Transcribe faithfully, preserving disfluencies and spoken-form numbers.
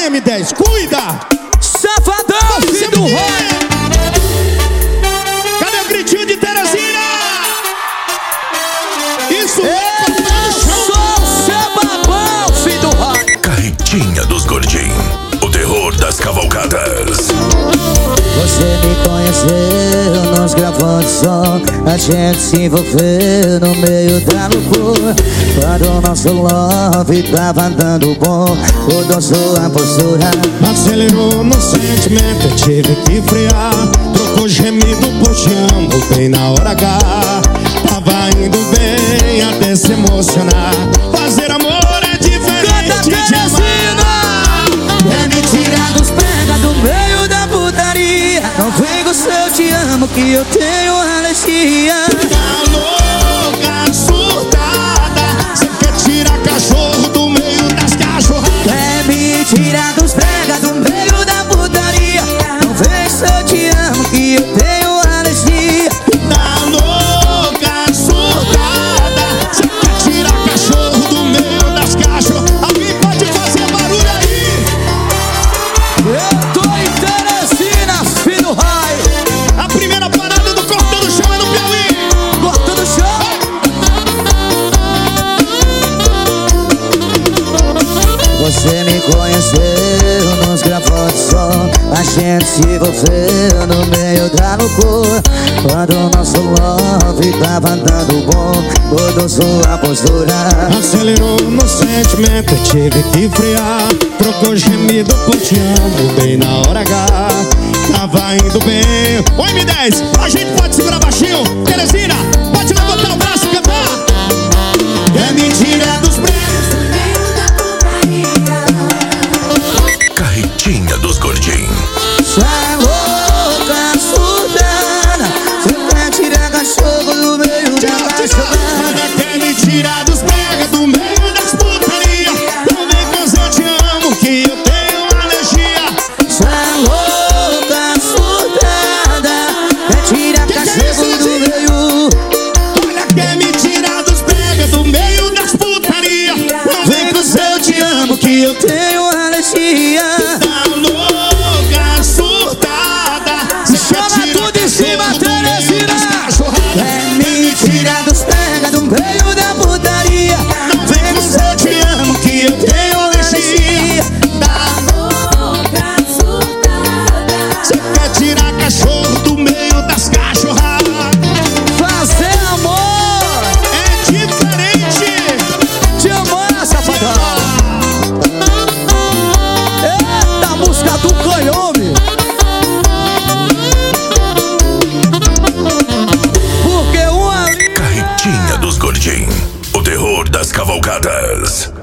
M dez, cuida! Safadão, filho do Roy. Cadê o gritinho de Teresina? Isso é Eu sou seu babão, filho do Roy. Carretinha dos Gordinhos, o terror das cavalgadas. Você me conheceu nos gravando som, a gente se envolveu no meio da loucura. Quando o nosso love tava andando bom, mudou sua postura. Acelerou no sentimento, eu tive que frear. Trocou gemido por te amo bem na hora H. Tava indo bem até se emocionar. Fazer amor é diferente de amar. É mentira dos pega do meio da putaria. Não vem com seu te amo que eu tenho alergia. Tá louca, surtada, cê quer tirar cachorro do meio das cachorradas. É mentira dos pega do meio da putaria. Não vem com seu te amo que eu tenho alergia. Tá louca, surtada, cê quer tirar cachorro do meio das cachorradas. Alguém pode fazer barulho aí? Eu tô em Teresina, filho do Roy. A primeira parada do Cortando Chão é no Piauí. Cortando chão. Você me conheceu nos gravando som, a gente se envolveu no meio da loucura. Quando o nosso love tava andando bom, mudou sua postura. Acelerou no sentimento, eu tive que frear. Trocou gemido por te amo bem na hora H. Tava indo bem. Ô M dez, a gente pode segurar baixinho. Teresina, pode levantar o braço e cantar. É mentira dos preços. Carretinha dos Gordinhos. Cê é louca, surdana, cê quer tirar cachorro do meio da cachorrada. Quer me tirar dos pega do meio das putaria. Não vem com os eu te amo que eu tenho alergia. Cê é louca, surdana, quer tirar cachorro do meio. Olha, quer me tirar dos pega do meio das putaria. Não vem com os eu te amo que eu tenho. Tenho alergia. Tá louca, surtada, cê quer Chama tirar tudo em cima, cachorro do meio Teresina. das cachorradas. É mentira dos pega do meio da putaria. Não vem com os eu te amo que eu tenho alergia. Tá Louca, surtada. Cê quer tirar cachorro do meio das cachorradas. Fazer amor. É diferente. Te amar, safadão. Eita, música do canhome. Porque uma Carretinha dos Gordinhos, o terror das cavalgadas.